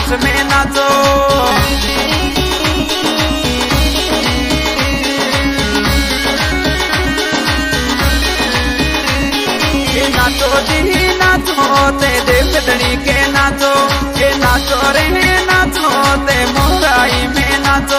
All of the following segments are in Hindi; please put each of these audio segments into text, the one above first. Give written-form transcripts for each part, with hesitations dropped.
कैलाश में नाचो। नाचो जी नाचो ते देवधनी के नाचो, ये नाचो रे नाचो ते मोराई में नाचो।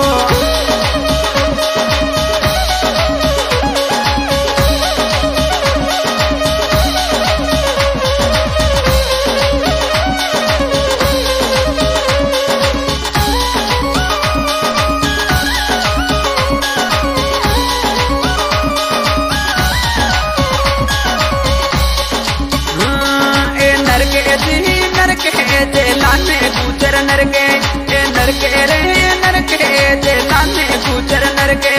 नरके जे लाने गुजर नरके, ए नरके रे नरके जे लाने गुजर नरके।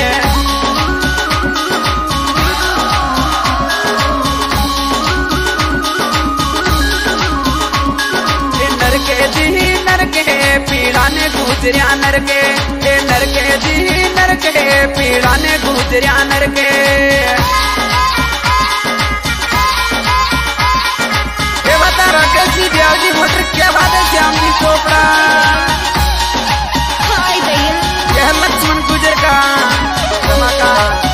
ए नरके जी नरके पीड़ा ने गुजरिया नरके, ए नरके जी नरके पीड़ा ने गुजरिया नरके। जी मोटर क्या बात है श्याम जी चोपड़ा, यह लक्ष्मण गुजर का धमाका।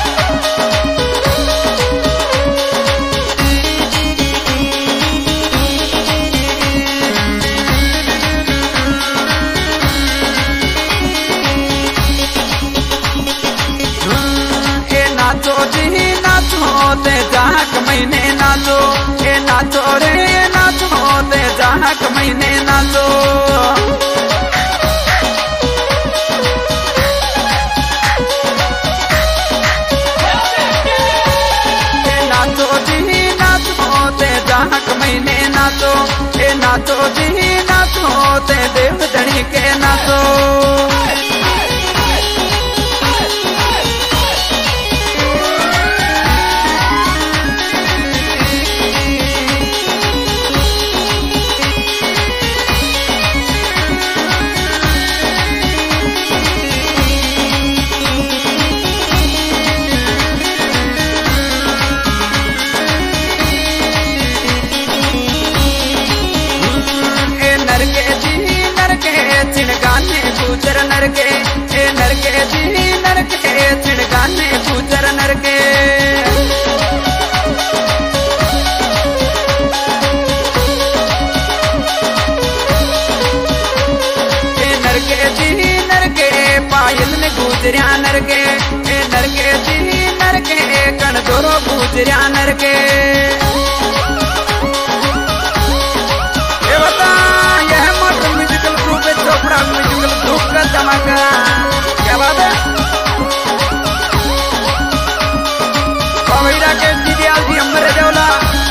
ए नाचो जी नाचो ते जाक महीने नाचो, ए नाचो रे नाचो ते जाक महीने नाचो। ए नाचो जी नाचो ते जाक महीने नाचो, ए नाचो जी नाचो ते देवधनी के नाचो। गुजर नरके, ए नरके जी नरके छिड़गाने गुजर नरके। ए नरके जी नरके पायल ने गुजरिया नरके, ए नरके जी नरके कण दोरो गुजरिया नरके। चोपड़ा म्यूजिकल धूप का धमाका, क्या बात है। पवेरा के दीदियाल जी अमर रजौला,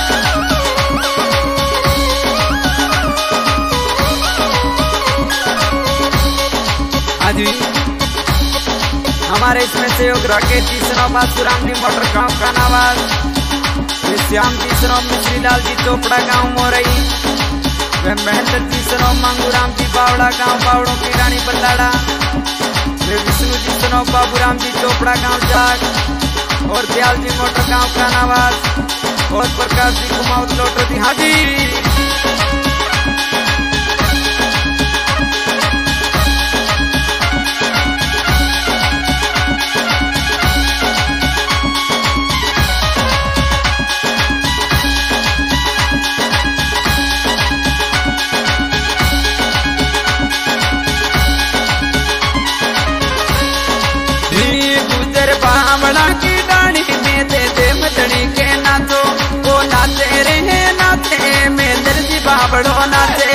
आज भी हमारे इसमें सहयोग राकेश जी सनोबा, सुराम जी मोटर गाँव का नवाज, श्याम जी सनोब, मिश्री लाल जी चोपड़ा गाँव मोरई, महेंद्र जी सनोब, मांगूराम जी बावड़ा गांव बावड़ों की रानी बल्लाड़ा, विष्णु जी सनोब, बाबूराम जी चोपड़ा गांव जाग, और दयाल जी मोटर गांव का नवाज, और प्रकाश जी कुमाऊं लोटो जी हाजी। बावड़ा की डाणी में दे देवधनी के नाचो, वो नाचे रे नाचे मेंदर जी बावड़ो नाचे।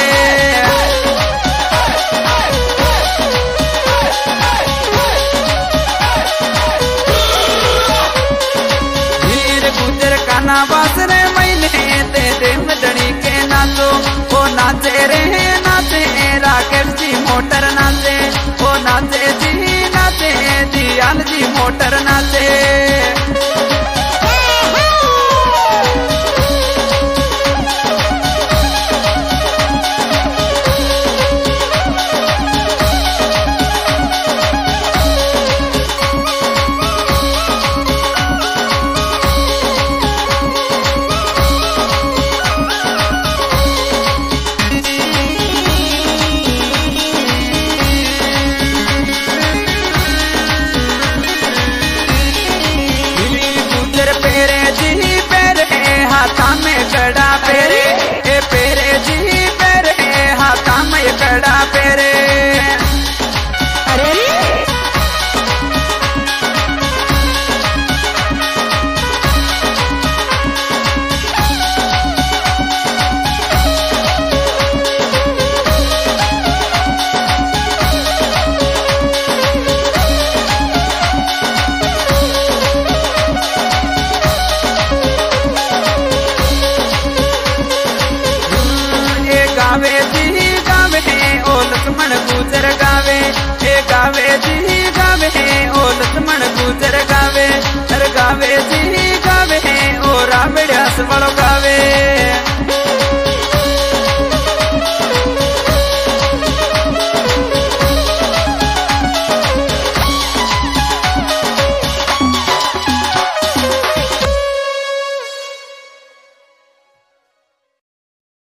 वीर गुजर का नावास रे महीने दे देवधनी के नाचो, वो नाचे रे नाचे राकेश जी मोटर नाचे, वो नाचे जी नाचे दयाल जी मोटर नाचे। गुजर गावे, हे गावे जी गावे ओ लक्ष्मण गुजर गावे, गावे जी गावे ओ रावण हस वालो गावे।